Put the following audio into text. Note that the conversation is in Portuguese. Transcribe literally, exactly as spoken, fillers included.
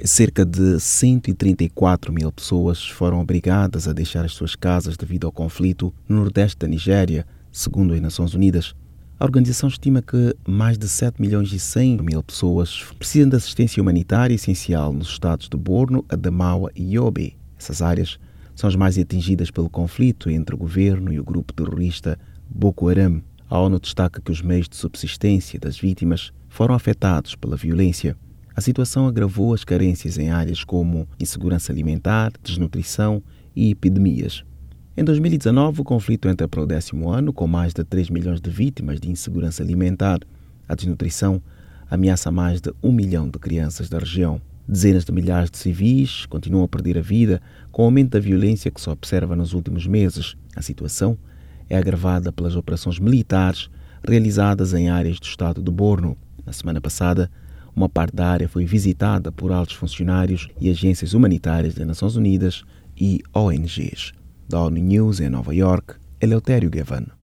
Cerca de cento e trinta e quatro mil pessoas foram obrigadas a deixar as suas casas devido ao conflito no nordeste da Nigéria, segundo as Nações Unidas. A organização estima que mais de sete milhões e cem mil pessoas precisam de assistência humanitária essencial nos estados de Borno, Adamawa e Yobe. Essas áreas são as mais atingidas pelo conflito entre o governo e o grupo terrorista Boko Haram. A ONU destaca que os meios de subsistência das vítimas foram afetados pela violência. A situação agravou as carências em áreas como insegurança alimentar, desnutrição e epidemias. Em dois mil e dezanove, o conflito entra para o décimo ano, com mais de três milhões de vítimas de insegurança alimentar. A desnutrição ameaça mais de um milhão de crianças da região. Dezenas de milhares de civis continuam a perder a vida com o aumento da violência que se observa nos últimos meses. A situação é agravada pelas operações militares realizadas em áreas do estado de Borno. Na semana passada, uma parte da área foi visitada por altos funcionários e agências humanitárias das Nações Unidas e O N Gs. Da ONU News em Nova York, Eleutério Gavan.